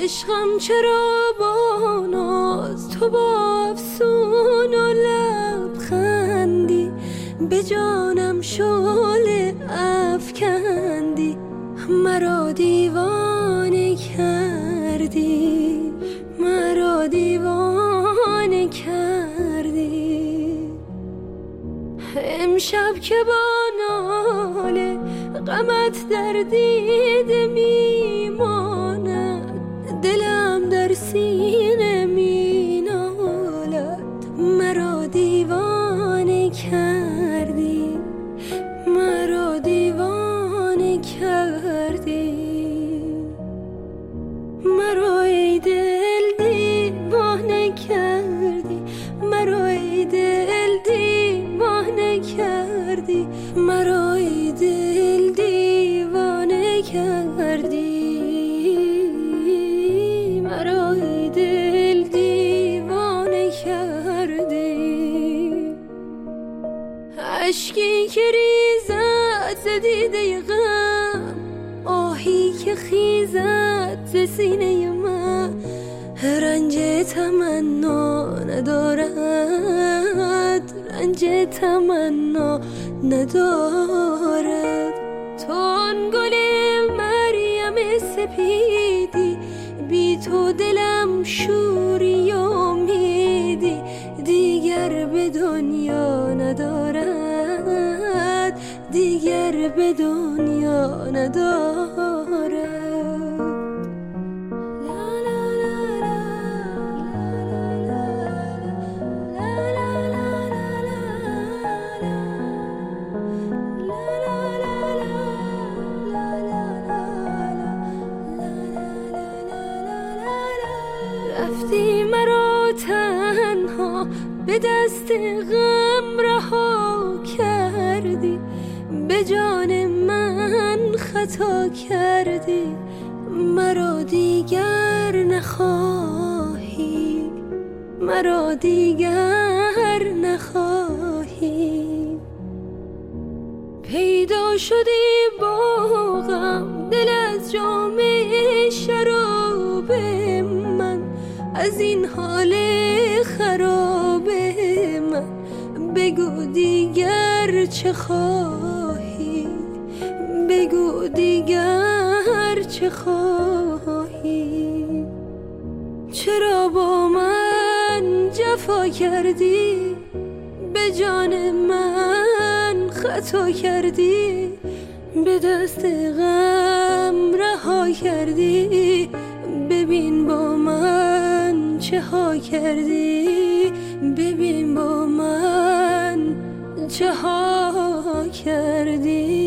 عشقم چرا با ناز تو با افسون و لبخندی به جانم شعله افکندی مرا دیوانه کردی مرا دیوانه کردی امشب که با ناله غمت در دیده میماند دلم در سینه مینالد مرا دیوانه کردی مرا دیوانه کردی مرا ای دل دیوانه کردی مرا ای دل دیوانه کردی مرا ای دل دیوانه کردی مرا ای دل دیوانه کردی اشکی که ریزد ز دیده غم آهی که خیزد ز سینه من رنج تمنا ندارد رنج تمنا ندارد تو آن گل مریم سپیدی بی تو دلم شوری امیدی دیگر به دنیا ندارد دیگر به دنیا ندارد رفتی مرا تنها به دست غم رها کردی به جان من خطا کردی مرا دیگر نخواهی مرا دیگر نخواهی پیدا شدی با غم دل از جام شراب من از این حال خراب من بگو دیگر چه خواهی بگو دیگر چه خواهی چرا با من جفا کردی به جان من خطا کردی به دست غم رها کردی ببین با من چه ها کردی ببین با من چه ها کردی